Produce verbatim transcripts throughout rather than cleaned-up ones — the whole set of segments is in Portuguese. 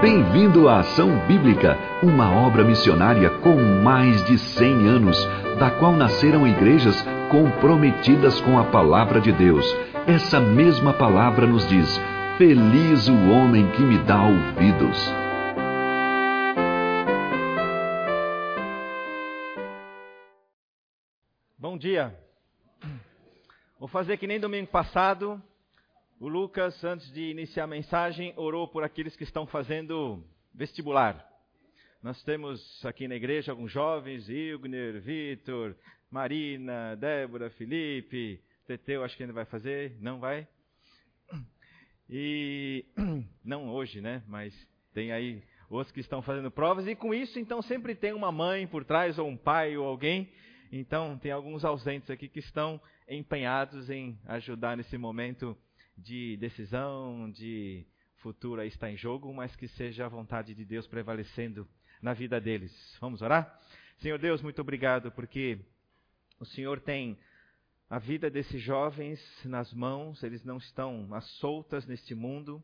Bem-vindo à Ação Bíblica, uma obra missionária com mais de cem anos, da qual nasceram igrejas comprometidas com a palavra de Deus. Essa mesma palavra nos diz: feliz o homem que me dá ouvidos. Bom dia. Vou fazer que nem domingo passado. O Lucas, antes de iniciar a mensagem, orou por aqueles que estão fazendo vestibular. Nós temos aqui na igreja alguns jovens: Ilgner, Vitor, Marina, Débora, Felipe, Teteu, acho que ainda vai fazer, não vai? E não hoje, né? Mas tem aí outros que estão fazendo provas, e com isso, então, sempre tem uma mãe por trás, ou um pai, ou alguém. Então, tem alguns ausentes aqui que estão empenhados em ajudar nesse momento de decisão, de futuro aí está em jogo, mas que seja a vontade de Deus prevalecendo na vida deles. Vamos orar? Senhor Deus, muito obrigado, porque o Senhor tem a vida desses jovens nas mãos, eles não estão às soltas neste mundo,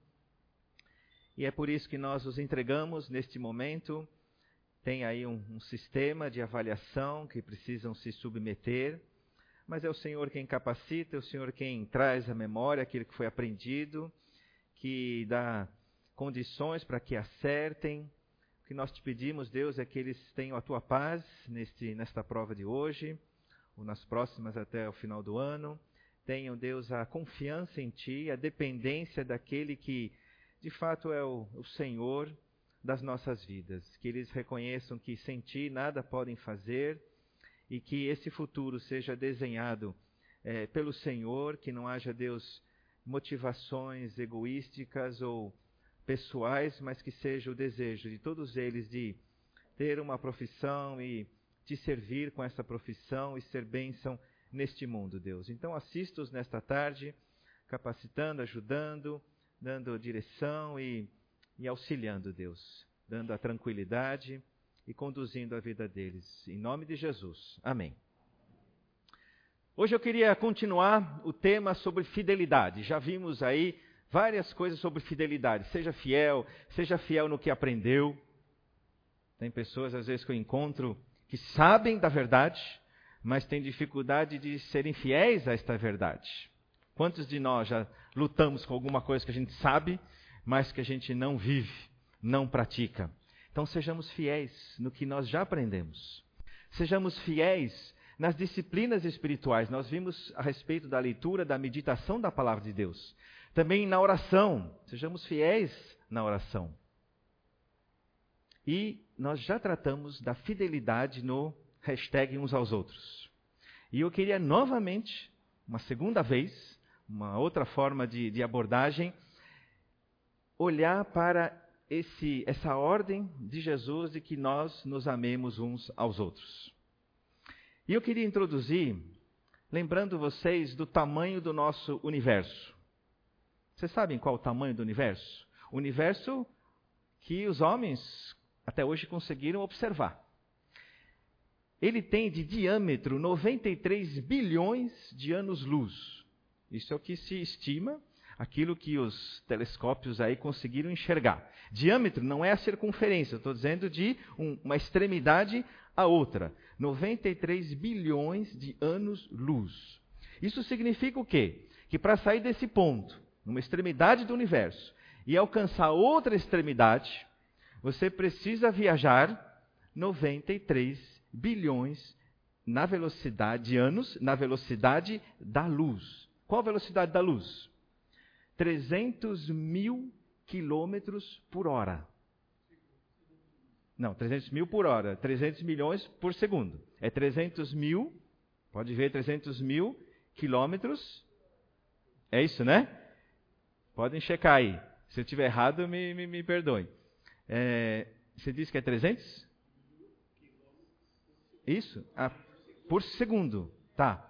e é por isso que nós os entregamos neste momento. Tem aí um, um sistema de avaliação que precisam se submeter, mas é o Senhor quem capacita, é o Senhor quem traz à memória aquilo que foi aprendido, que dá condições para que acertem. O que nós te pedimos, Deus, é que eles tenham a tua paz neste, nesta prova de hoje, ou nas próximas até o final do ano. Tenham, Deus, a confiança em Ti, a dependência daquele que, de fato, é o, o Senhor das nossas vidas. Que eles reconheçam que sem Ti nada podem fazer, e que esse futuro seja desenhado é, pelo Senhor, que não haja, Deus, motivações egoísticas ou pessoais, mas que seja o desejo de todos eles de ter uma profissão e te servir com essa profissão e ser bênção neste mundo, Deus. Então assista-os nesta tarde, capacitando, ajudando, dando direção e, e auxiliando, Deus, dando a tranquilidade e conduzindo a vida deles. Em nome de Jesus. Amém. Hoje eu queria continuar o tema sobre fidelidade. Já vimos aí várias coisas sobre fidelidade. Seja fiel, seja fiel no que aprendeu. Tem pessoas, às vezes, que eu encontro que sabem da verdade, mas têm dificuldade de serem fiéis a esta verdade. Quantos de nós já lutamos com alguma coisa que a gente sabe, mas que a gente não vive, não pratica? Então sejamos fiéis no que nós já aprendemos. Sejamos fiéis nas disciplinas espirituais. Nós vimos a respeito da leitura, da meditação da palavra de Deus. Também na oração. Sejamos fiéis na oração. E nós já tratamos da fidelidade no hashtag uns aos outros. E eu queria novamente, uma segunda vez, uma outra forma de, de abordagem, olhar para Esse, essa ordem de Jesus de que nós nos amemos uns aos outros. E eu queria introduzir, lembrando vocês do tamanho do nosso universo. Vocês sabem qual é o tamanho do universo? O universo que os homens até hoje conseguiram observar. Ele tem de diâmetro noventa e três bilhões de anos-luz. Isso é o que se estima, aquilo que os telescópios aí conseguiram enxergar. Diâmetro não é a circunferência, estou dizendo de um, uma extremidade a outra. noventa e três bilhões de anos-luz. Isso significa o quê? Que para sair desse ponto, numa extremidade do universo, e alcançar outra extremidade, você precisa viajar noventa e três bilhões na velocidade de anos, na velocidade da luz. Qual a velocidade da luz? trezentos mil quilômetros por hora. Não, trezentos mil por hora. trezentos milhões por segundo. É trezentos mil, pode ver, trezentos mil quilômetros. É isso, né? Podem checar aí. Se eu estiver errado, me, me, me perdoem. É, você disse que é trezentos? Isso? Ah, por segundo. Tá.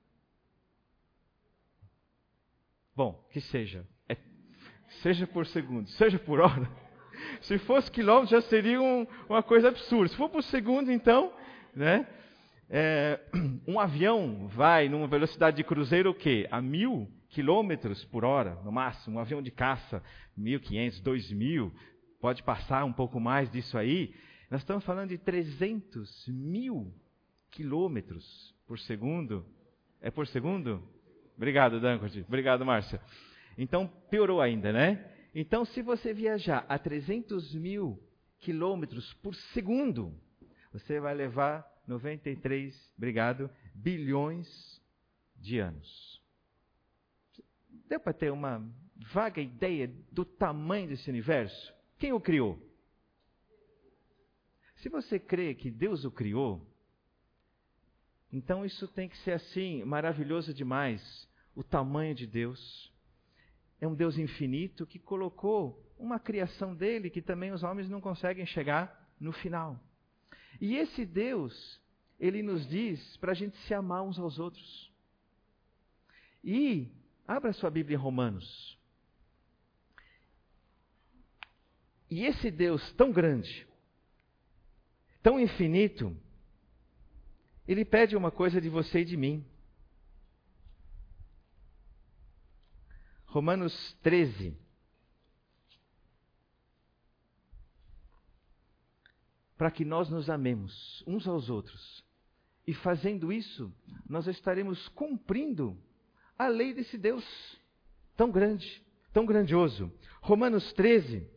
Bom, que seja. É, seja por segundo, seja por hora. Se fosse quilômetro, já seria um, uma coisa absurda. Se for por segundo, então, né? É, um avião vai numa velocidade de cruzeiro o quê? A mil quilômetros por hora, no máximo. Um avião de caça, mil e quinhentos, dois mil. pode passar um pouco mais disso aí. Nós estamos falando de trezentos mil quilômetros por segundo. É por segundo? Obrigado, Dankert. Obrigado, Márcia. Então, piorou ainda, né? Então, se você viajar a trezentos mil quilômetros por segundo, você vai levar noventa e três, obrigado, bilhões de anos. Deu para ter uma vaga ideia do tamanho desse universo? Quem o criou? Se você crê que Deus o criou, então isso tem que ser assim, maravilhoso demais. O tamanho de Deus. É um Deus infinito que colocou uma criação dele que também os homens não conseguem chegar no final. E esse Deus, ele nos diz para a gente se amar uns aos outros. E, abra sua Bíblia em Romanos. E esse Deus tão grande, tão infinito, ele pede uma coisa de você e de mim. Romanos treze. Para que nós nos amemos uns aos outros. E fazendo isso, nós estaremos cumprindo a lei desse Deus tão grande, tão grandioso. Romanos treze.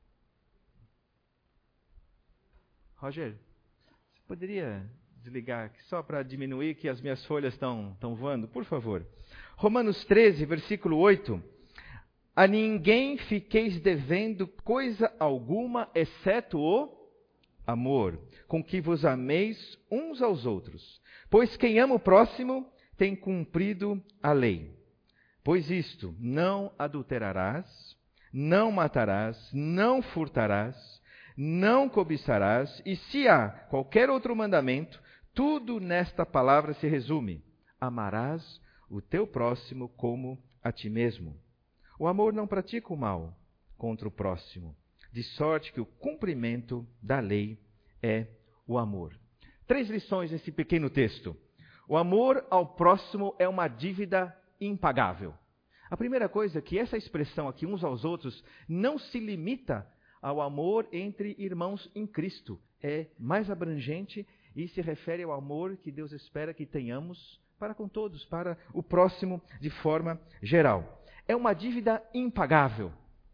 Roger, você poderia desligar aqui só para diminuir que as minhas folhas estão estão voando, por favor. Romanos treze, versículo oito. A ninguém fiqueis devendo coisa alguma, exceto o amor, com que vos ameis uns aos outros. Pois quem ama o próximo tem cumprido a lei. Pois isto, não adulterarás, não matarás, não furtarás, não cobiçarás, e se há qualquer outro mandamento, tudo nesta palavra se resume: amarás o teu próximo como a ti mesmo. O amor não pratica o mal contra o próximo, de sorte que o cumprimento da lei é o amor. Três lições nesse pequeno texto. O amor ao próximo é uma dívida impagável. A primeira coisa é que essa expressão aqui, uns aos outros, não se limita ao amor entre irmãos em Cristo. É mais abrangente e se refere ao amor que Deus espera que tenhamos para com todos, para o próximo de forma geral. É uma dívida impagável.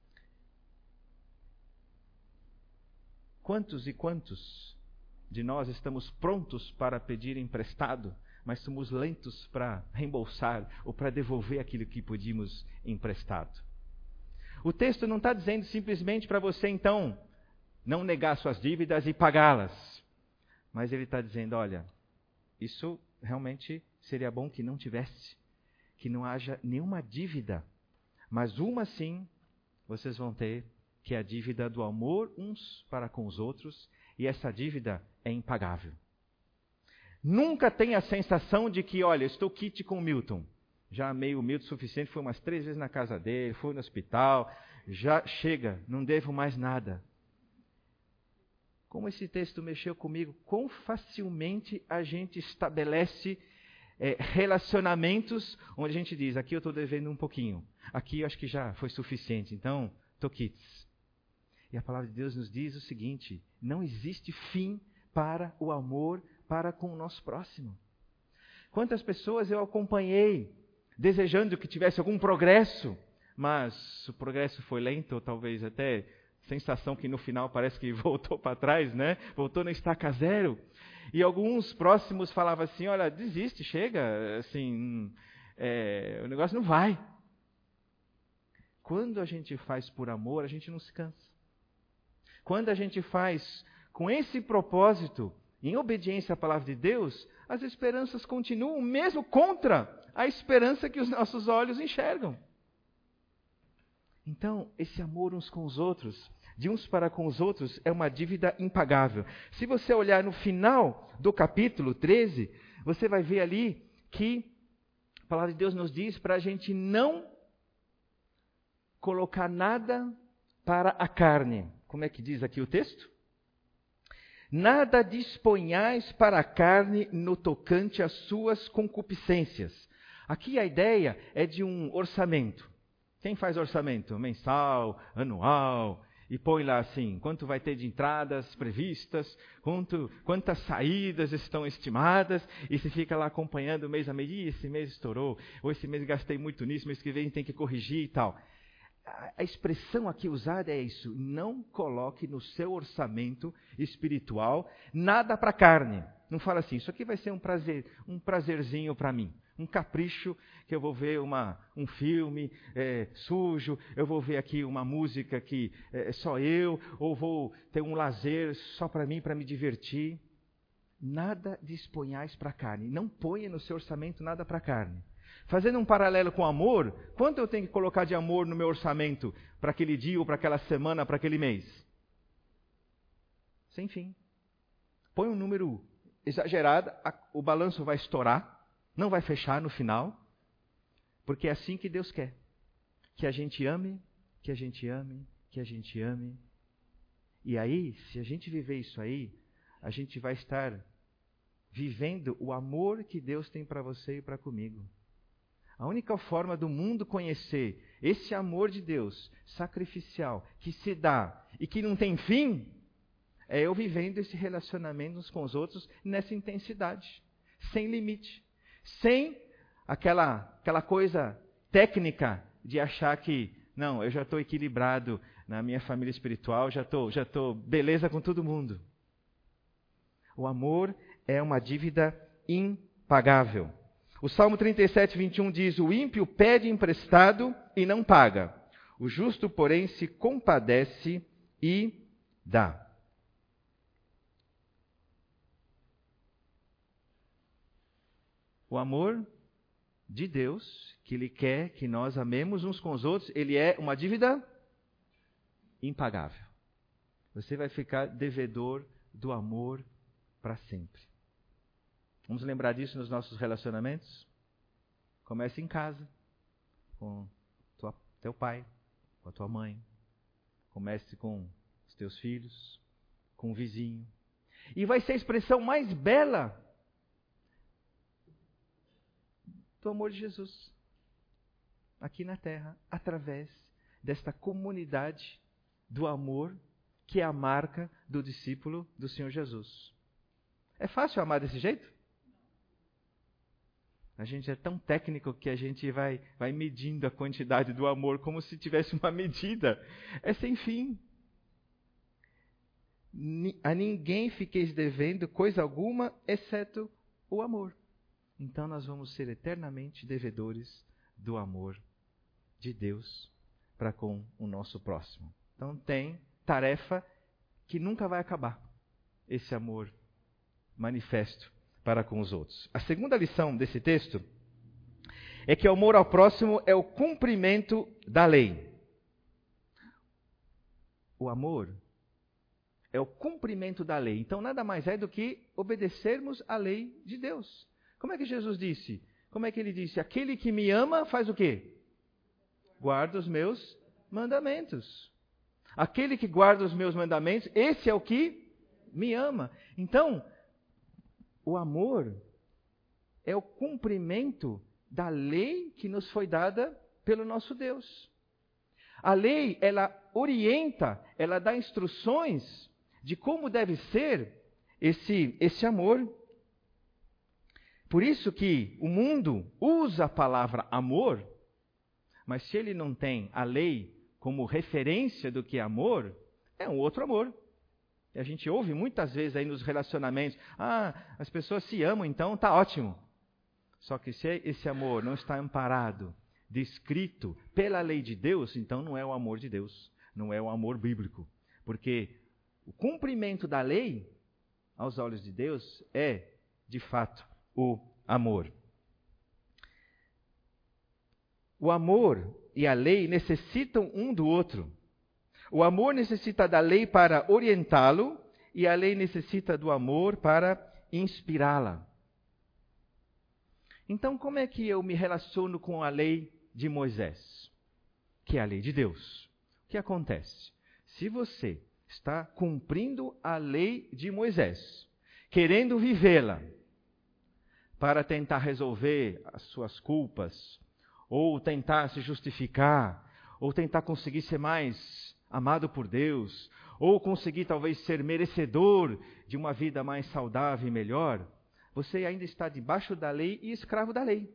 Quantos e quantos de nós estamos prontos para pedir emprestado, mas somos lentos para reembolsar ou para devolver aquilo que pedimos emprestado? O texto não está dizendo simplesmente para você, então, não negar suas dívidas e pagá-las. Mas ele está dizendo, olha, isso realmente seria bom que não tivesse, que não haja nenhuma dívida. Mas uma sim, vocês vão ter, que é a dívida do amor uns para com os outros, e essa dívida é impagável. Nunca tenha a sensação de que, olha, eu estou quite com o Milton. Já amei o Milton o suficiente, fui umas três vezes na casa dele, fui no hospital, já chega, não devo mais nada. Como esse texto mexeu comigo, quão facilmente a gente estabelece é, relacionamentos onde a gente diz, aqui eu estou devendo um pouquinho, aqui eu acho que já foi suficiente, então estou quites. E a palavra de Deus nos diz o seguinte, não existe fim para o amor para com o nosso próximo. Quantas pessoas eu acompanhei desejando que tivesse algum progresso, mas o progresso foi lento, ou talvez até sensação que no final parece que voltou para trás, né? Voltou na estaca zero. E alguns próximos falavam assim, olha, desiste, chega, assim, é, o negócio não vai. Quando a gente faz por amor, a gente não se cansa. Quando a gente faz com esse propósito, em obediência à palavra de Deus, as esperanças continuam mesmo contra a esperança que os nossos olhos enxergam. Então, esse amor uns com os outros, de uns para com os outros, é uma dívida impagável. Se você olhar no final do capítulo treze, você vai ver ali que a palavra de Deus nos diz para a gente não colocar nada para a carne. Como é que diz aqui o texto? Nada disponhais para a carne no tocante às suas concupiscências. Aqui a ideia é de um orçamento. Quem faz orçamento? Mensal, anual. e põe lá assim, quanto vai ter de entradas previstas, quanto, quantas saídas estão estimadas, e você fica lá acompanhando mês a mês, e esse mês estourou, ou esse mês gastei muito nisso, mês que vem tem que corrigir e tal. A expressão aqui usada é isso, não coloque no seu orçamento espiritual nada para a carne. Não fala assim, isso aqui vai ser um prazer, um prazerzinho para mim. Um capricho que eu vou ver uma, um filme é, sujo, eu vou ver aqui uma música que é só eu, ou vou ter um lazer só para mim, para me divertir. Nada disponhais para a carne. Não ponha no seu orçamento nada para a carne. Fazendo um paralelo com amor, quanto eu tenho que colocar de amor no meu orçamento para aquele dia, ou para aquela semana, para aquele mês? Sem fim. Põe um número exagerado, a, o balanço vai estourar. Não vai fechar no final, porque é assim que Deus quer. Que a gente ame, que a gente ame, que a gente ame. E aí, se a gente viver isso aí, a gente vai estar vivendo o amor que Deus tem para você e para comigo. A única forma do mundo conhecer esse amor de Deus, sacrificial, que se dá e que não tem fim, é eu vivendo esse relacionamento uns com os outros nessa intensidade, sem limite. Sem aquela, aquela coisa técnica de achar que, não, eu já estou equilibrado na minha família espiritual, já estou já estou beleza com todo mundo. O amor é uma dívida impagável. O Salmo trinta e sete, vinte e um diz, o ímpio pede emprestado e não paga. O justo, porém, se compadece e dá. O amor de Deus, que Ele quer que nós amemos uns com os outros, ele é uma dívida impagável. Você vai ficar devedor do amor para sempre. Vamos lembrar disso nos nossos relacionamentos? Comece em casa, com tua, teu pai, com a tua mãe. Comece com os teus filhos, com o vizinho. E vai ser a expressão mais bela do amor de Jesus, aqui na terra, através desta comunidade do amor, que é a marca do discípulo do Senhor Jesus. É fácil amar desse jeito? A gente é tão técnico que a gente vai, vai medindo a quantidade do amor como se tivesse uma medida. É sem fim. A ninguém fiqueis devendo coisa alguma, exceto o amor. Então nós vamos ser eternamente devedores do amor de Deus para com o nosso próximo. Então tem tarefa que nunca vai acabar, esse amor manifesto para com os outros. A segunda lição desse texto é que o amor ao próximo é o cumprimento da lei. O amor é o cumprimento da lei. Então nada mais é do que obedecermos à lei de Deus. Como é que Jesus disse? Como é que ele disse? Aquele que me ama faz o quê? Guarda os meus mandamentos. Aquele que guarda os meus mandamentos, esse é o que me ama. Então, o amor é o cumprimento da lei que nos foi dada pelo nosso Deus. A lei, ela orienta, ela dá instruções de como deve ser esse, esse amor. Por isso que o mundo usa a palavra amor, mas se ele não tem a lei como referência do que é amor, é um outro amor. E a gente ouve muitas vezes aí nos relacionamentos, ah, as pessoas se amam, então tá ótimo. Só que se esse amor não está amparado, descrito pela lei de Deus, então não é o amor de Deus, não é o amor bíblico. Porque o cumprimento da lei, aos olhos de Deus, é, de fato, o amor. O amor e a lei necessitam um do outro. O amor necessita da lei para orientá-lo e a lei necessita do amor para inspirá-la. Então, como é que eu me relaciono com a lei de Moisés? Que é a lei de Deus. O que acontece? Se você está cumprindo a lei de Moisés, querendo vivê-la, para tentar resolver as suas culpas, ou tentar se justificar, ou tentar conseguir ser mais amado por Deus, ou conseguir talvez ser merecedor de uma vida mais saudável e melhor, você ainda está debaixo da lei e escravo da lei.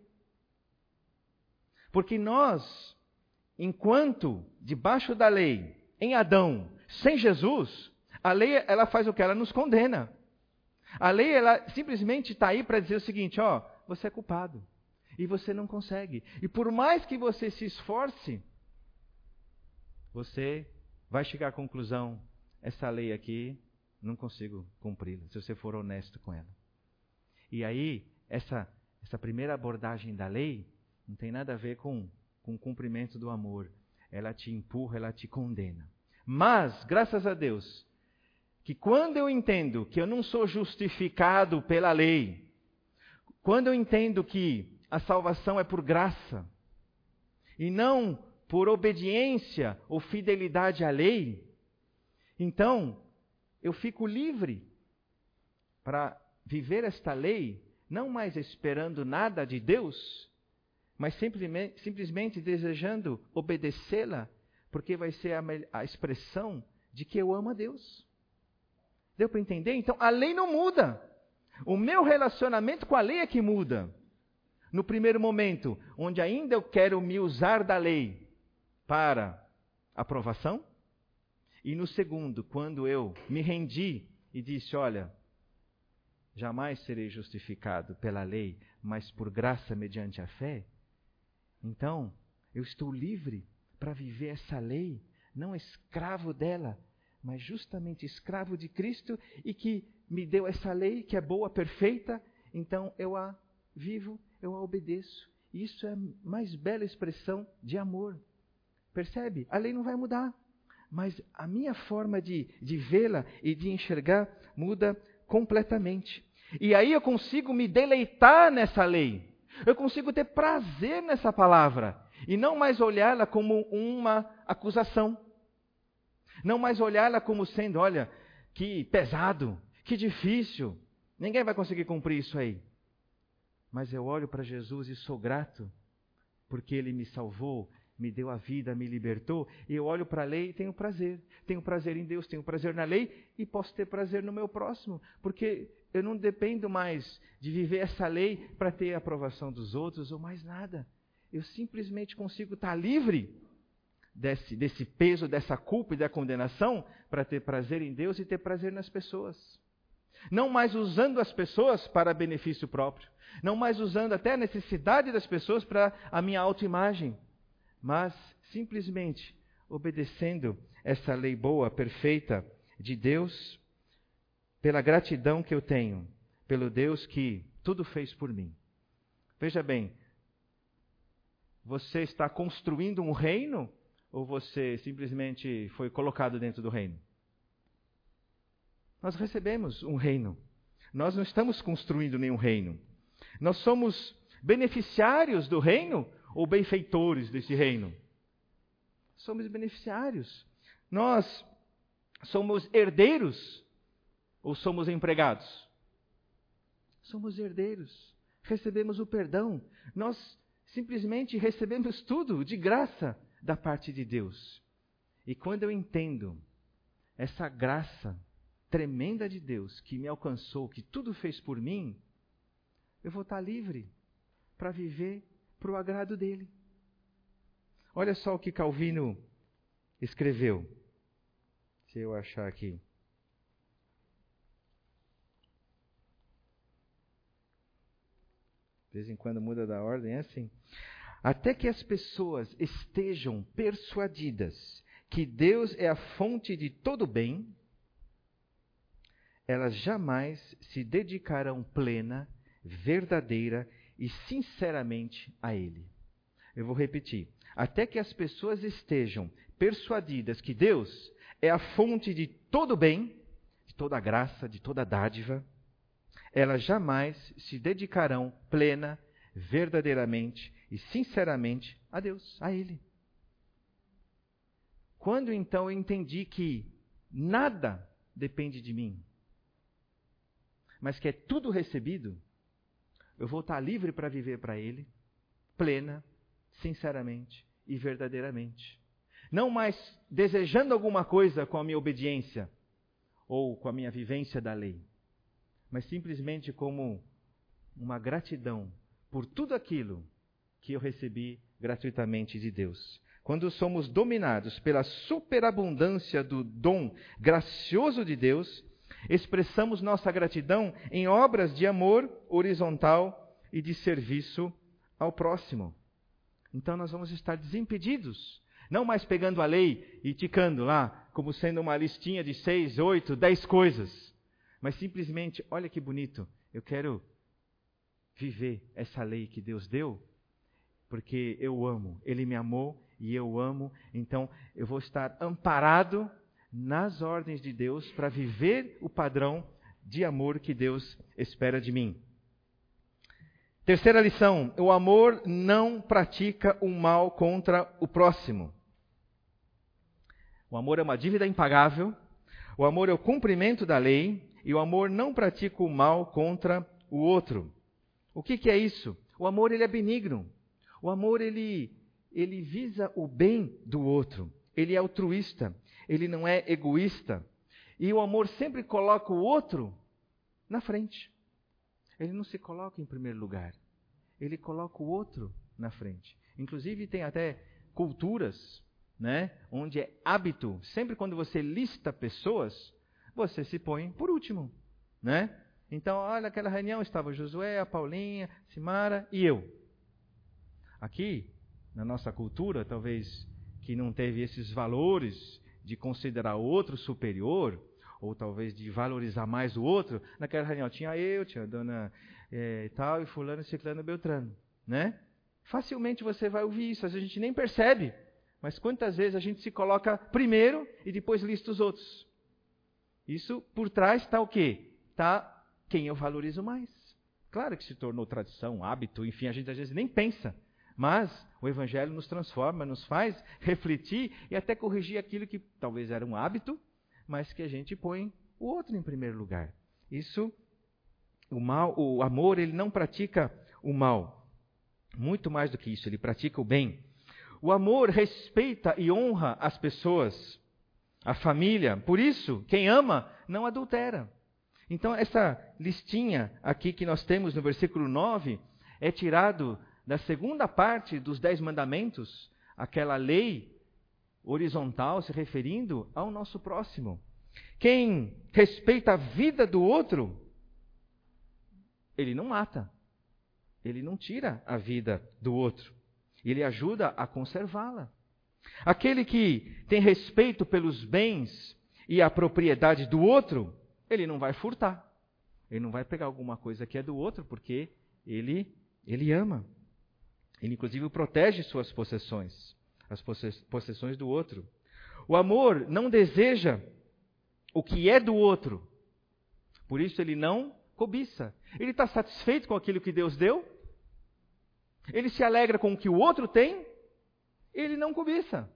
Porque nós, enquanto debaixo da lei, em Adão, sem Jesus, a lei ela faz o que? Ela nos condena. A lei ela simplesmente está aí para dizer o seguinte, ó, você é culpado e você não consegue. E por mais que você se esforce, você vai chegar à conclusão, essa lei aqui, não consigo cumpri-la, se você for honesto com ela. E aí, essa, essa primeira abordagem da lei não tem nada a ver com, com o cumprimento do amor. Ela te empurra, ela te condena. Mas, graças a Deus, que quando eu entendo que eu não sou justificado pela lei, quando eu entendo que a salvação é por graça, e não por obediência ou fidelidade à lei, então eu fico livre para viver esta lei, não mais esperando nada de Deus, mas simplesmente, simplesmente desejando obedecê-la, porque vai ser a, a expressão de que eu amo a Deus. Deu para entender? Então, a lei não muda. O meu relacionamento com a lei é que muda. No primeiro momento, onde ainda eu quero me usar da lei para aprovação, e no segundo, quando eu me rendi e disse, olha, jamais serei justificado pela lei, mas por graça mediante a fé, então eu estou livre para viver essa lei, não escravo dela, mas justamente escravo de Cristo e que me deu essa lei que é boa, perfeita, então eu a vivo, eu a obedeço. E isso é a mais bela expressão de amor. Percebe? A lei não vai mudar, mas a minha forma de, de vê-la e de enxergar muda completamente. E aí eu consigo me deleitar nessa lei. Eu consigo ter prazer nessa palavra. E não mais olhá-la como uma acusação. Não mais olhá-la como sendo, olha, que pesado, que difícil. Ninguém vai conseguir cumprir isso aí. Mas eu olho para Jesus e sou grato, porque Ele me salvou, me deu a vida, me libertou. E eu olho para a lei e tenho prazer. Tenho prazer em Deus, tenho prazer na lei e posso ter prazer no meu próximo. Porque eu não dependo mais de viver essa lei para ter a aprovação dos outros ou mais nada. Eu simplesmente consigo estar livre desse, desse peso, dessa culpa e da condenação para ter prazer em Deus e ter prazer nas pessoas. Não mais usando as pessoas para benefício próprio. Não mais usando até a necessidade das pessoas para a minha autoimagem. Mas simplesmente obedecendo essa lei boa, perfeita de Deus, pela gratidão que eu tenho, pelo Deus que tudo fez por mim. Veja bem, você está construindo um reino ou você simplesmente foi colocado dentro do reino? Nós recebemos um reino. Nós não estamos construindo nenhum reino. Nós somos beneficiários do reino ou benfeitores desse reino? Somos beneficiários. Nós somos herdeiros ou somos empregados? Somos herdeiros. Recebemos o perdão. Nós simplesmente recebemos tudo de graça da parte de Deus. E quando eu entendo essa graça tremenda de Deus que me alcançou, que tudo fez por mim, eu vou estar livre para viver para o agrado dele. Olha só o que Calvino escreveu. Se eu achar aqui. De vez em quando muda da ordem, é assim. Até que as pessoas estejam persuadidas que Deus é a fonte de todo bem, elas jamais se dedicarão plena, verdadeira e sinceramente a Ele. Eu vou repetir. Até que as pessoas estejam persuadidas que Deus é a fonte de todo bem, de toda graça, de toda dádiva, elas jamais se dedicarão plena, verdadeiramente e sinceramente a Deus, a Ele. Quando então eu entendi que nada depende de mim, mas que é tudo recebido, eu vou estar livre para viver para Ele, plena, sinceramente e verdadeiramente. Não mais desejando alguma coisa com a minha obediência ou com a minha vivência da lei, mas simplesmente como uma gratidão por tudo aquilo que eu recebi gratuitamente de Deus. Quando somos dominados pela superabundância do dom gracioso de Deus, expressamos nossa gratidão em obras de amor horizontal e de serviço ao próximo. Então nós vamos estar desimpedidos, não mais pegando a lei e ticando lá, como sendo uma listinha de seis, oito, dez coisas, mas simplesmente, olha que bonito, eu quero viver essa lei que Deus deu, porque eu amo, Ele me amou e eu amo, então eu vou estar amparado nas ordens de Deus para viver o padrão de amor que Deus espera de mim. Terceira lição, o amor não pratica o mal contra o próximo. O amor é uma dívida impagável, o amor é o cumprimento da lei e o amor não pratica o mal contra o outro. O que, que é isso? O amor ele é benigno, o amor ele, ele visa o bem do outro, ele é altruísta, ele não é egoísta e o amor sempre coloca o outro na frente. Ele não se coloca em primeiro lugar. Ele coloca o outro na frente. Inclusive tem até culturas, né, onde é hábito, sempre quando você lista pessoas, você se põe por último, né? Então, olha, aquela reunião estava Josué, a Paulinha, Simara e eu. Aqui, na nossa cultura, talvez que não teve esses valores de considerar o outro superior, ou talvez de valorizar mais o outro, naquela reunião tinha eu, tinha a dona é, tal, e fulano, ciclano, beltrano, né? Facilmente você vai ouvir isso, às vezes a gente nem percebe, mas quantas vezes a gente se coloca primeiro e depois lista os outros? Isso, por trás está o quê? Está quem eu valorizo mais. Claro que se tornou tradição, hábito, enfim, a gente às vezes nem pensa, mas o Evangelho nos transforma, nos faz refletir e até corrigir aquilo que talvez era um hábito, mas que a gente põe o outro em primeiro lugar. Isso, o mal, o amor, ele não pratica o mal. Muito mais do que isso, ele pratica o bem. O amor respeita e honra as pessoas, a família. Por isso, quem ama não adultera. Então, essa listinha aqui que nós temos no versículo nove é tirado da segunda parte dos Dez Mandamentos, aquela lei horizontal se referindo ao nosso próximo. Quem respeita a vida do outro, ele não mata. Ele não tira a vida do outro. Ele ajuda a conservá-la. Aquele que tem respeito pelos bens e a propriedade do outro, ele não vai furtar. Ele não vai pegar alguma coisa que é do outro, porque ele, ele ama. Ele, inclusive, protege suas possessões, as possessões do outro. O amor não deseja o que é do outro. Por isso, ele não cobiça. Ele está satisfeito com aquilo que Deus deu. Ele se alegra com o que o outro tem. Ele não cobiça.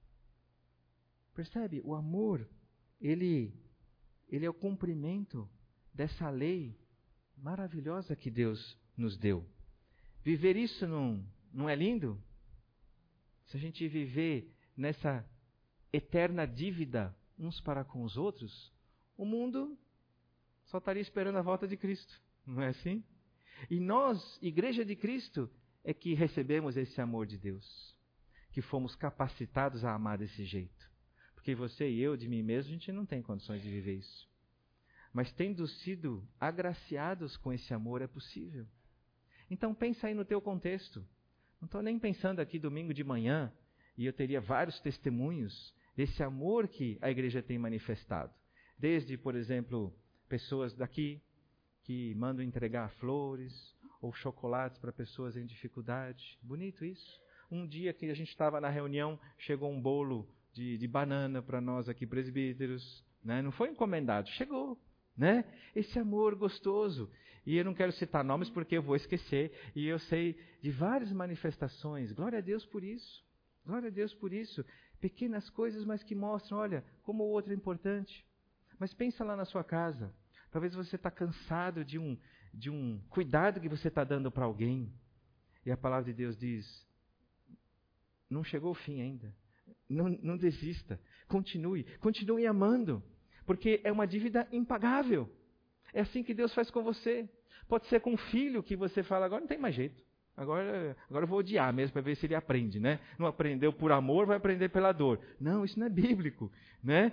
Percebe? O amor, ele, ele é o cumprimento dessa lei maravilhosa que Deus nos deu. Viver isso não, não é lindo? Se a gente viver nessa eterna dívida uns para com os outros, o mundo só estaria esperando a volta de Cristo. Não é assim? E nós, Igreja de Cristo, é que recebemos esse amor de Deus. Que fomos capacitados a amar desse jeito. Porque você e eu, de mim mesmo, a gente não tem condições de viver isso. Mas tendo sido agraciados com esse amor, é possível. Então pensa aí no teu contexto. Não estou nem pensando aqui domingo de manhã, e eu teria vários testemunhos desse amor que a igreja tem manifestado. Desde, por exemplo, pessoas daqui que mandam entregar flores ou chocolates para pessoas em dificuldade. Bonito isso. Um dia que a gente estava na reunião, chegou um bolo de, de banana para nós aqui, presbíteros. Né? Não foi encomendado, chegou. Né? Esse amor gostoso. E eu não quero citar nomes porque eu vou esquecer. E eu sei de várias manifestações. Glória a Deus por isso. Glória a Deus por isso. Pequenas coisas, mas que mostram, olha, como o outro é importante. Mas pensa lá na sua casa. Talvez você está cansado de um, de um cuidado que você está dando para alguém. E a palavra de Deus diz, não chegou o fim ainda. Não, não desista. Continue. Continue amando. Porque é uma dívida impagável. É assim que Deus faz com você. Pode ser com um filho que você fala, agora não tem mais jeito. Agora, agora eu vou odiar mesmo para ver se ele aprende, né? Não aprendeu por amor, vai aprender pela dor. Não, isso não é bíblico, né?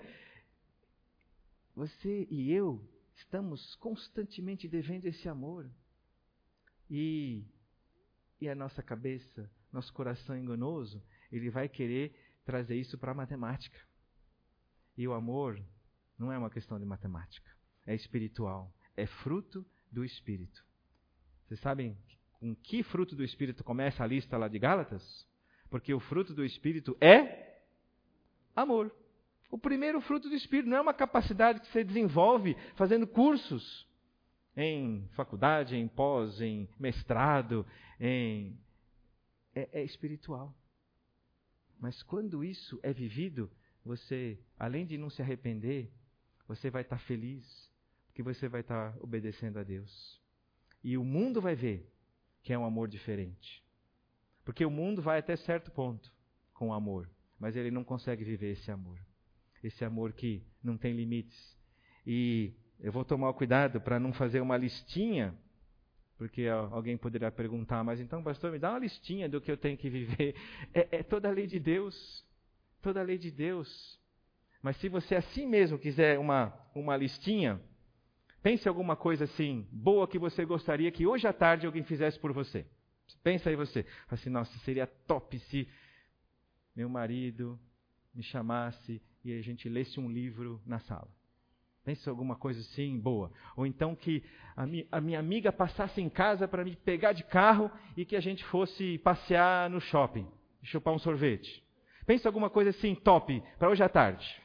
Você e eu estamos constantemente devendo esse amor. E, e a nossa cabeça, nosso coração enganoso, ele vai querer trazer isso para a matemática. E o amor não é uma questão de matemática, é espiritual, é fruto do Espírito. Vocês sabem com que fruto do Espírito começa a lista lá de Gálatas? Porque o fruto do Espírito é amor. O primeiro fruto do Espírito não é uma capacidade que você desenvolve fazendo cursos em faculdade, em pós, em mestrado, em... É, é espiritual. Mas quando isso é vivido, você, além de não se arrepender, você vai estar feliz, porque você vai estar obedecendo a Deus. E o mundo vai ver que é um amor diferente. Porque o mundo vai até certo ponto com o amor, mas ele não consegue viver esse amor. Esse amor que não tem limites. E eu vou tomar cuidado para não fazer uma listinha, porque alguém poderá perguntar, mas então, pastor, me dá uma listinha do que eu tenho que viver. É, é toda a lei de Deus. Toda a lei de Deus. Mas se você assim mesmo quiser uma, uma listinha, pense em alguma coisa assim, boa que você gostaria que hoje à tarde alguém fizesse por você. Pensa aí você. Assim, nossa, seria top se meu marido me chamasse e a gente lesse um livro na sala. Pense em alguma coisa assim, boa. Ou então que a, mi, a minha amiga passasse em casa para me pegar de carro e que a gente fosse passear no shopping, chupar um sorvete. Pense em alguma coisa assim, top, para hoje à tarde.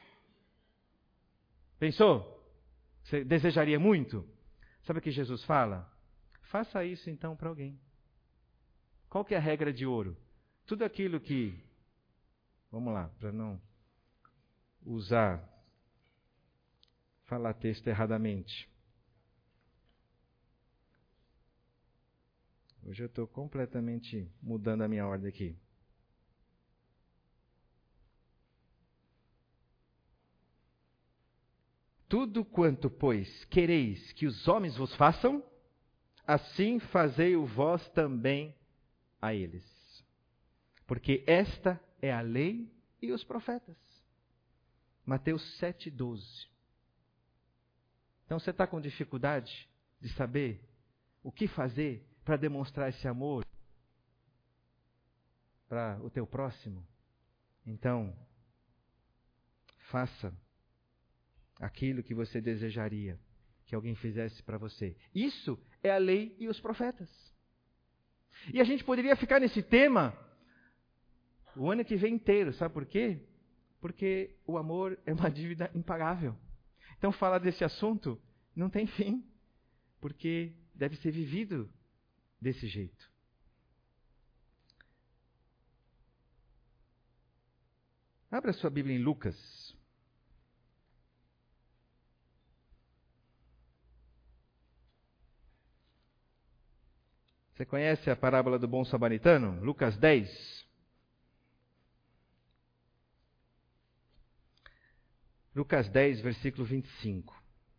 Pensou? Você desejaria muito? Sabe o que Jesus fala? Faça isso então para alguém. Qual que é a regra de ouro? Tudo aquilo que... Vamos lá, para não usar... falar texto erradamente. Hoje eu estou completamente mudando a minha ordem aqui. Tudo quanto, pois, quereis que os homens vos façam, assim fazei-o vós também a eles. Porque esta é a lei e os profetas. Mateus sete, doze. Então você está com dificuldade de saber o que fazer para demonstrar esse amor para o teu próximo? Então, faça aquilo que você desejaria que alguém fizesse para você. Isso é a lei e os profetas. E a gente poderia ficar nesse tema o ano que vem inteiro, sabe por quê? Porque o amor é uma dívida impagável. Então, falar desse assunto não tem fim, porque deve ser vivido desse jeito. Abra sua Bíblia em Lucas. Você conhece a parábola do bom samaritano? Lucas dez. Lucas dez, versículo vinte e cinco.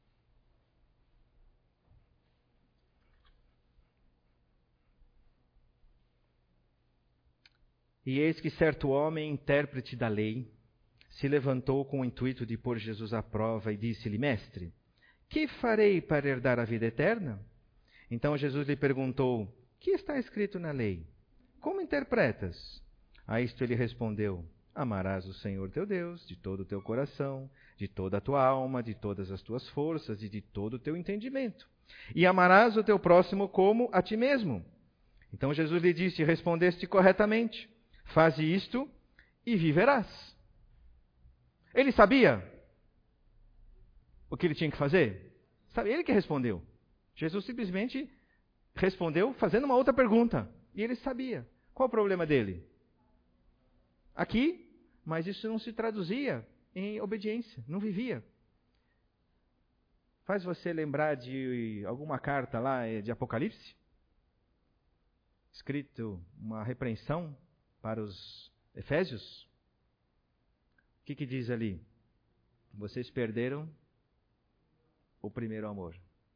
E eis que certo homem, intérprete da lei, se levantou com o intuito de pôr Jesus à prova e disse-lhe: Mestre, que farei para herdar a vida eterna? Então Jesus lhe perguntou: que está escrito na lei? Como interpretas? A isto ele respondeu: amarás o Senhor teu Deus de todo o teu coração, de toda a tua alma, de todas as tuas forças e de todo o teu entendimento. E amarás o teu próximo como a ti mesmo. Então Jesus lhe disse: respondeste corretamente. Faze isto e viverás. Ele sabia o que ele tinha que fazer? Sabe, ele que respondeu. Jesus simplesmente respondeu fazendo uma outra pergunta. E ele sabia. Qual o problema dele? Aqui, mas isso não se traduzia em obediência, não vivia. Faz você lembrar de alguma carta lá de Apocalipse? Escrito uma repreensão para os Efésios? O que, que diz ali? Vocês perderam o primeiro amor.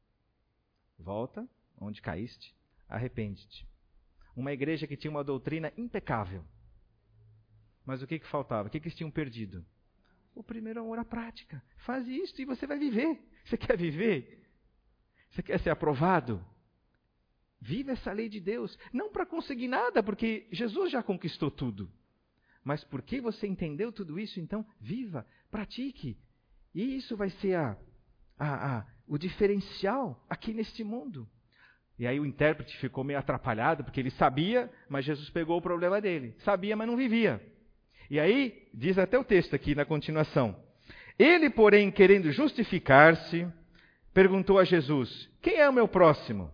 Volta onde caíste, arrepende-te. Uma igreja que tinha uma doutrina impecável. Mas o que, que faltava? O que, que eles tinham perdido? O primeiro amor, a prática. Faz isso e você vai viver. Você quer viver? Você quer ser aprovado? Viva essa lei de Deus. Não para conseguir nada, porque Jesus já conquistou tudo. Mas porque você entendeu tudo isso, então viva, pratique. E isso vai ser a, a, a, o diferencial aqui neste mundo. E aí o intérprete ficou meio atrapalhado, porque ele sabia, mas Jesus pegou o problema dele. Sabia, mas não vivia. E aí, diz até o texto aqui na continuação. Ele, porém, querendo justificar-se, perguntou a Jesus, quem é o meu próximo?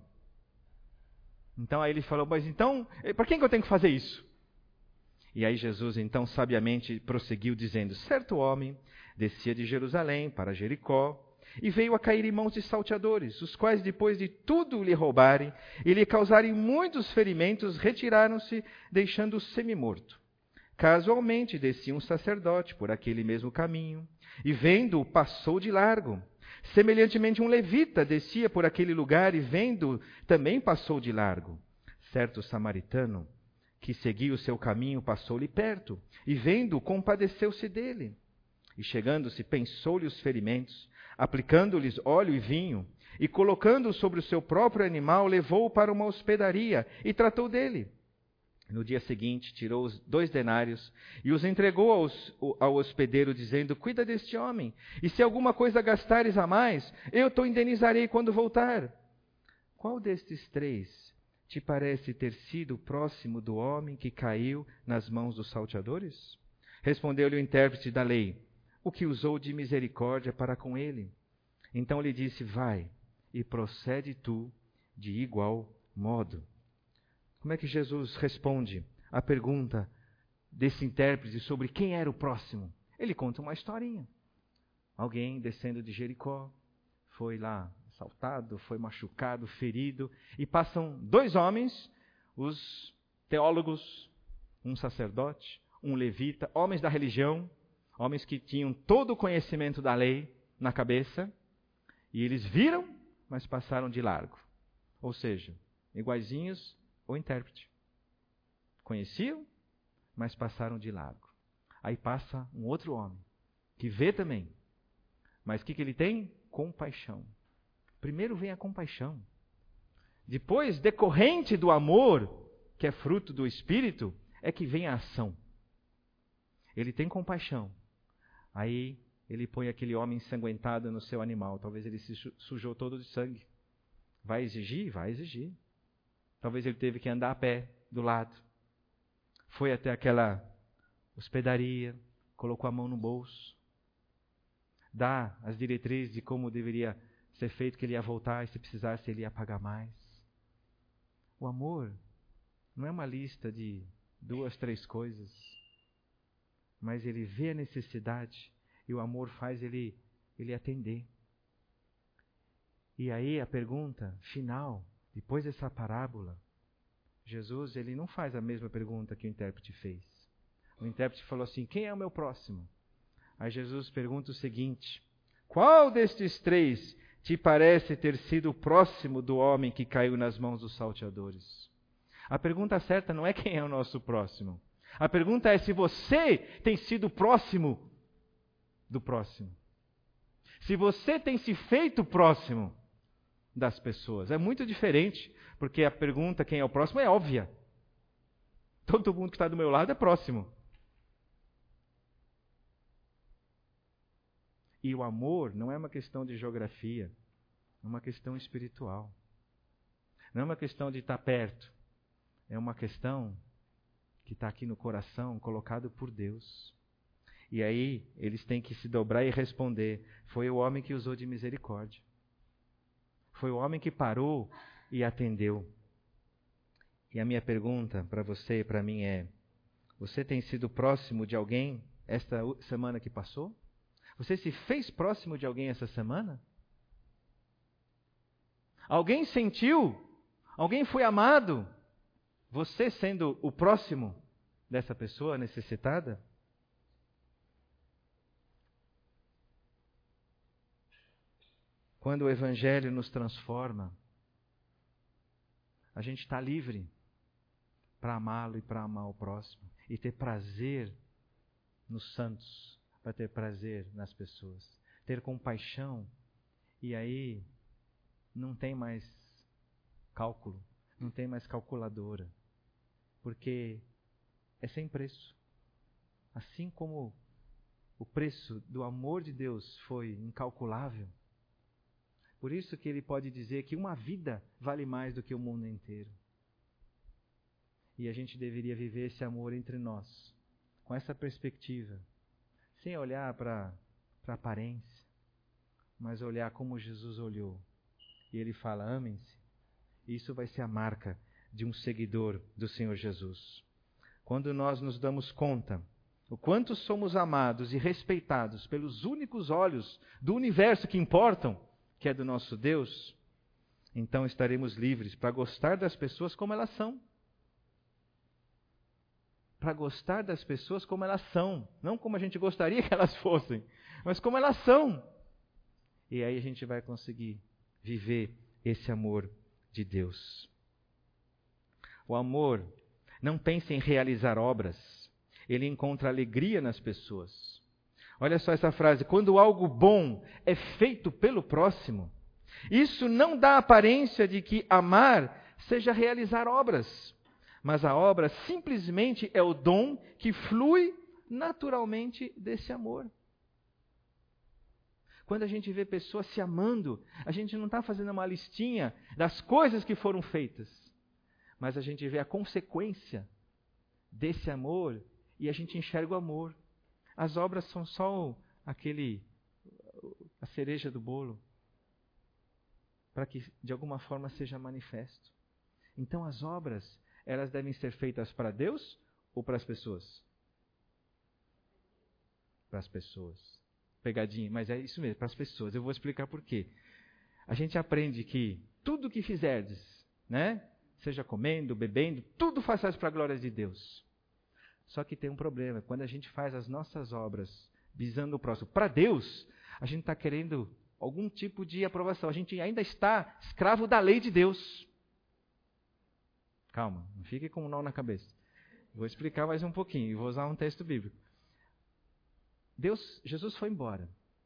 Então aí ele falou, mas então, para quem que eu tenho que fazer isso? E aí Jesus, então, sabiamente prosseguiu, dizendo, certo homem descia de Jerusalém para Jericó, e veio a cair em mãos de salteadores, os quais, depois de tudo lhe roubarem e lhe causarem muitos ferimentos, retiraram-se, deixando-o semi-morto. Casualmente descia um sacerdote por aquele mesmo caminho, e vendo-o, passou de largo. Semelhantemente, um levita descia por aquele lugar, e vendo-o, também passou de largo. Certo samaritano, que seguia o seu caminho, passou-lhe perto, e vendo-o, compadeceu-se dele. E chegando-se, pensou-lhe os ferimentos, aplicando-lhes óleo e vinho, e colocando-o sobre o seu próprio animal, levou-o para uma hospedaria, e tratou dele. No dia seguinte, tirou os dois denários e os entregou aos, ao hospedeiro, dizendo, cuida deste homem, e se alguma coisa gastares a mais, eu te indenizarei quando voltar. Qual destes três te parece ter sido próximo do homem que caiu nas mãos dos salteadores? Respondeu-lhe o intérprete da lei, o que usou de misericórdia para com ele. Então lhe disse, vai, e procede tu de igual modo. Como é que Jesus responde à pergunta desse intérprete sobre quem era o próximo? Ele conta uma historinha. Alguém descendo de Jericó, foi lá assaltado, foi machucado, ferido, e passam dois homens, os teólogos, um sacerdote, um levita, homens da religião, homens que tinham todo o conhecimento da lei na cabeça, e eles viram, mas passaram de largo. Ou seja, iguaizinhos o intérprete. Conheciam, mas passaram de largo. Aí passa um outro homem, que vê também. Mas o que, que ele tem? Compaixão. Primeiro vem a compaixão. Depois, decorrente do amor, que é fruto do Espírito, é que vem a ação. Ele tem compaixão. Aí ele põe aquele homem ensanguentado no seu animal. Talvez ele se sujou todo de sangue. Vai exigir? Vai exigir. Talvez ele teve que andar a pé do lado. Foi até aquela hospedaria, colocou a mão no bolso. Dá as diretrizes de como deveria ser feito, que ele ia voltar, e se precisasse ele ia pagar mais. O amor não é uma lista de duas, três coisas, mas ele vê a necessidade e o amor faz ele, ele atender. E aí a pergunta final, depois dessa parábola, Jesus ele não faz a mesma pergunta que o intérprete fez. O intérprete falou assim, quem é o meu próximo? Aí Jesus pergunta o seguinte, qual destes três te parece ter sido próximo do homem que caiu nas mãos dos salteadores? A pergunta certa não é quem é o nosso próximo. A pergunta é se você tem sido próximo do próximo. Se você tem se feito próximo das pessoas. É muito diferente, porque a pergunta quem é o próximo é óbvia. Todo mundo que está do meu lado é próximo. E o amor não é uma questão de geografia, é uma questão espiritual. Não é uma questão de estar perto, é uma questão que está aqui no coração, colocado por Deus. E aí eles têm que se dobrar e responder, foi o homem que usou de misericórdia. Foi o homem que parou e atendeu. E a minha pergunta para você e para mim é, você tem sido próximo de alguém esta semana que passou? Você se fez próximo de alguém essa semana? Alguém sentiu? Alguém foi amado? Você sendo o próximo dessa pessoa necessitada? Quando o Evangelho nos transforma, a gente está livre para amá-lo e para amar o próximo. E ter prazer nos santos, para ter prazer nas pessoas. Ter compaixão, e aí não tem mais cálculo, não tem mais calculadora. Porque é sem preço. Assim como o preço do amor de Deus foi incalculável, por isso que ele pode dizer que uma vida vale mais do que o mundo inteiro. E a gente deveria viver esse amor entre nós, com essa perspectiva, sem olhar para a aparência, mas olhar como Jesus olhou. E ele fala, amem-se. Isso vai ser a marca de um seguidor do Senhor Jesus. Quando nós nos damos conta o quanto somos amados e respeitados pelos únicos olhos do universo que importam, que é do nosso Deus, então estaremos livres para gostar das pessoas como elas são. Para gostar das pessoas como elas são. Não como a gente gostaria que elas fossem, mas como elas são. E aí a gente vai conseguir viver esse amor de Deus. O amor não pensa em realizar obras. Ele encontra alegria nas pessoas. Olha só essa frase. Quando algo bom é feito pelo próximo, isso não dá aparência de que amar seja realizar obras. Mas a obra simplesmente é o dom que flui naturalmente desse amor. Quando a gente vê pessoas se amando, a gente não está fazendo uma listinha das coisas que foram feitas. Mas a gente vê a consequência desse amor e a gente enxerga o amor. As obras são só aquele, a cereja do bolo, para que de alguma forma seja manifesto. Então as obras, elas devem ser feitas para Deus ou para as pessoas? Para as pessoas. Pegadinha, mas é isso mesmo, para as pessoas. Eu vou explicar por quê. A gente aprende que tudo que fizerdes, né, seja comendo, bebendo, tudo façais para a glória de Deus. Só que tem um problema. Quando a gente faz as nossas obras visando o próximo para Deus, a gente está querendo algum tipo de aprovação. A gente ainda está escravo da lei de Deus. Calma, não fique com um nó na cabeça. Vou explicar mais um pouquinho e vou usar um texto bíblico. Deus, Jesus foi embora.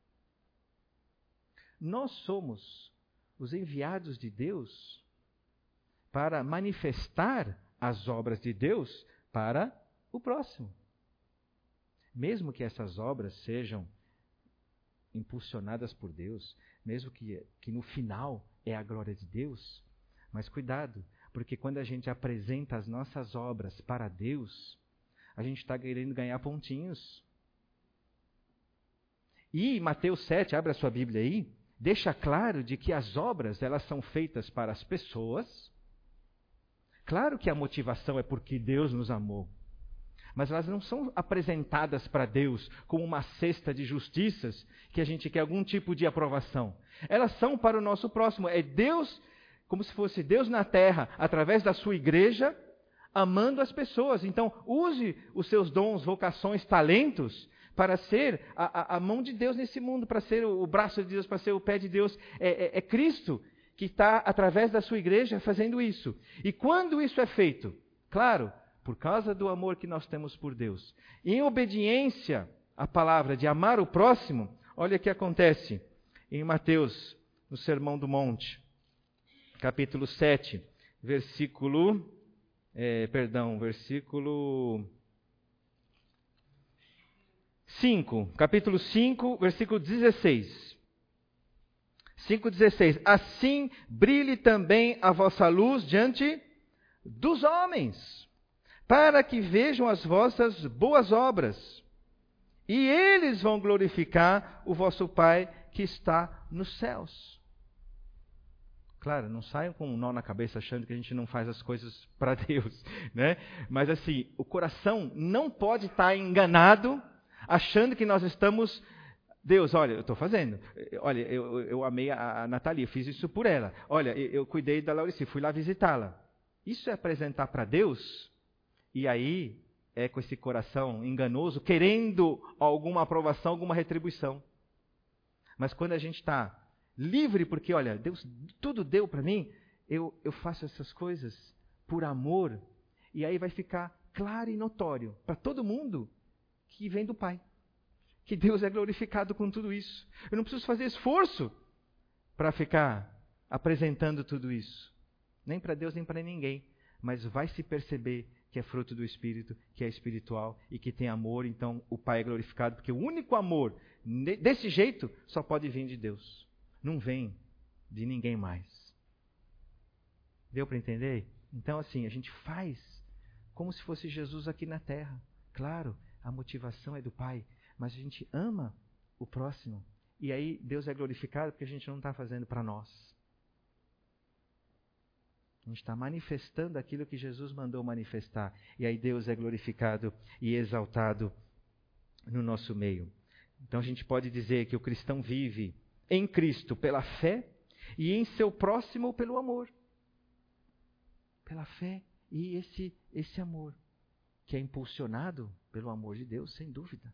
Nós somos os enviados de Deus para manifestar as obras de Deus para o próximo. Mesmo que essas obras sejam impulsionadas por Deus, mesmo que, que no final é a glória de Deus, mas cuidado, porque quando a gente apresenta as nossas obras para Deus, a gente está querendo ganhar pontinhos. E Mateus sete, abre a sua Bíblia aí, deixa claro de que as obras elas são feitas para as pessoas. Claro que a motivação é porque Deus nos amou. Mas elas não são apresentadas para Deus como uma cesta de justiças que a gente quer algum tipo de aprovação. Elas são para o nosso próximo. É Deus, como se fosse Deus na terra, através da sua igreja, amando as pessoas. Então, use os seus dons, vocações, talentos para ser a, a, a mão de Deus nesse mundo, para ser o, o braço de Deus, para ser o pé de Deus. É, é, é Cristo que está, através da sua igreja, fazendo isso. E quando isso é feito? Claro, por causa do amor que nós temos por Deus. Em obediência à palavra de amar o próximo, olha o que acontece em Mateus, no Sermão do Monte, capítulo sete, versículo, é, perdão, versículo cinco, capítulo cinco, versículo dezesseis. cinco, dezesseis. Assim brilhe também a vossa luz diante dos homens, para que vejam as vossas boas obras, e eles vão glorificar o vosso Pai que está nos céus. Claro, não saiam com um nó na cabeça achando que a gente não faz as coisas para Deus, né? Mas assim, o coração não pode estar enganado, achando que nós estamos... Deus, olha, eu estou fazendo. Olha, eu, eu amei a, a Nathalie, eu fiz isso por ela. Olha, eu, eu cuidei da Laurici, fui lá visitá-la. Isso é apresentar para Deus? E aí, é com esse coração enganoso, querendo alguma aprovação, alguma retribuição. Mas quando a gente está livre, porque, olha, Deus tudo deu para mim, eu, eu faço essas coisas por amor, e aí vai ficar claro e notório para todo mundo que vem do Pai. Que Deus é glorificado com tudo isso. Eu não preciso fazer esforço para ficar apresentando tudo isso. Nem para Deus, nem para ninguém. Mas vai se perceber que é fruto do Espírito, que é espiritual e que tem amor. Então o Pai é glorificado, porque o único amor desse jeito só pode vir de Deus. Não vem de ninguém mais. Deu para entender? Então assim, a gente faz como se fosse Jesus aqui na terra. Claro, a motivação é do Pai, mas a gente ama o próximo. E aí Deus é glorificado porque a gente não está fazendo para nós. A gente está manifestando aquilo que Jesus mandou manifestar. E aí Deus é glorificado e exaltado no nosso meio. Então a gente pode dizer que o cristão vive em Cristo pela fé e em seu próximo pelo amor. Pela fé e esse, esse amor, que é impulsionado pelo amor de Deus, sem dúvida.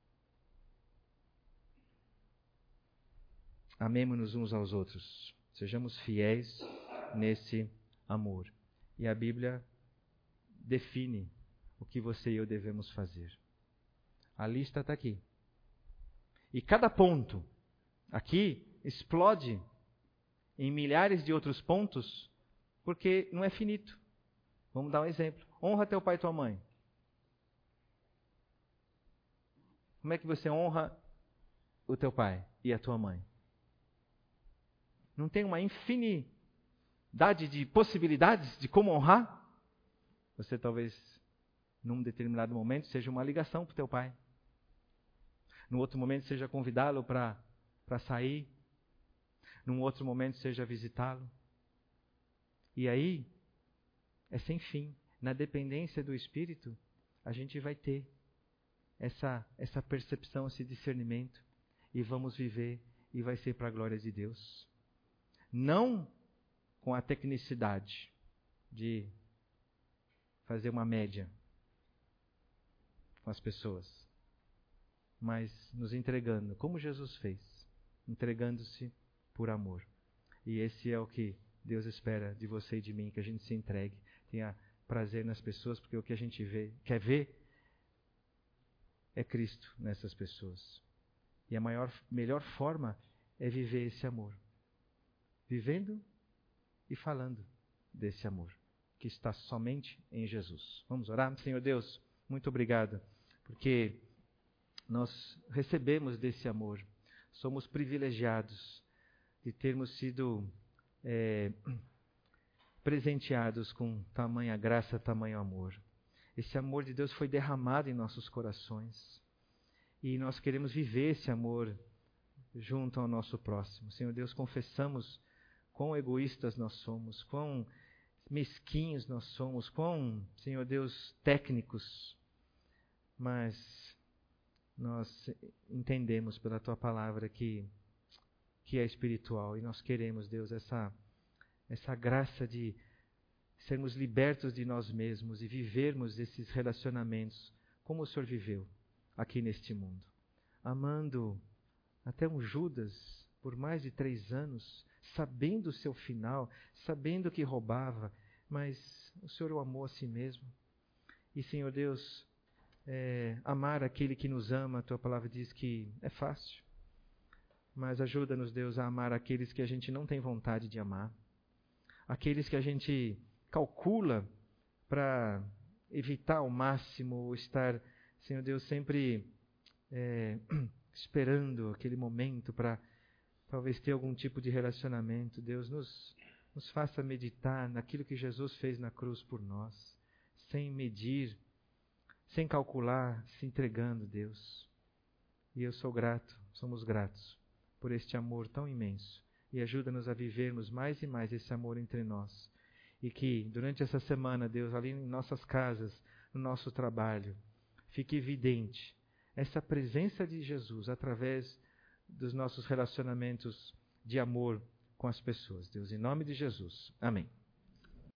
Amemo-nos uns aos outros. Sejamos fiéis nesse amor. E a Bíblia define o que você e eu devemos fazer. A lista está aqui. E cada ponto aqui explode em milhares de outros pontos, porque não é finito. Vamos dar um exemplo. Honra teu pai e tua mãe. Como é que você honra o teu pai e a tua mãe? Não tem uma infinidade de possibilidades de como honrar? Você talvez, num determinado momento, seja uma ligação para o teu pai. Num outro momento, seja convidá-lo para para sair. Num outro momento, seja visitá-lo. E aí, é sem fim. Na dependência do Espírito, a gente vai ter essa, essa percepção, esse discernimento. E vamos viver, e vai ser para a glória de Deus. Não com a tecnicidade de fazer uma média com as pessoas, mas nos entregando, como Jesus fez, entregando-se por amor. E esse é o que Deus espera de você e de mim, que a gente se entregue, tenha prazer nas pessoas, porque o que a gente vê, quer ver é Cristo nessas pessoas. E a maior, melhor forma é viver esse amor. Vivendo e falando desse amor, que está somente em Jesus. Vamos orar? Senhor Deus, muito obrigado, porque nós recebemos desse amor. Somos privilegiados de termos sido é, presenteados com tamanha graça, tamanho amor. Esse amor de Deus foi derramado em nossos corações. E nós queremos viver esse amor junto ao nosso próximo. Senhor Deus, confessamos quão egoístas nós somos, quão mesquinhos nós somos, quão, Senhor Deus, técnicos. Mas nós entendemos pela Tua palavra que, que é espiritual. E nós queremos, Deus, essa, essa graça de sermos libertos de nós mesmos e vivermos esses relacionamentos como o Senhor viveu aqui neste mundo. Amando até um Judas por mais de três anos, sabendo o seu final, sabendo que roubava, mas o Senhor o amou a si mesmo. E, Senhor Deus, é, amar aquele que nos ama, a Tua palavra diz que é fácil, mas ajuda-nos, Deus, a amar aqueles que a gente não tem vontade de amar, aqueles que a gente calcula para evitar ao máximo estar, Senhor Deus, sempre é, esperando aquele momento para talvez ter algum tipo de relacionamento. Deus, nos, nos faça meditar naquilo que Jesus fez na cruz por nós, sem medir, sem calcular, se entregando, Deus. E eu sou grato, somos gratos por este amor tão imenso. E ajuda-nos a vivermos mais e mais esse amor entre nós. E que durante essa semana, Deus, ali em nossas casas, no nosso trabalho, fique evidente essa presença de Jesus através dos nossos relacionamentos de amor com as pessoas. Deus, em nome de Jesus. Amém.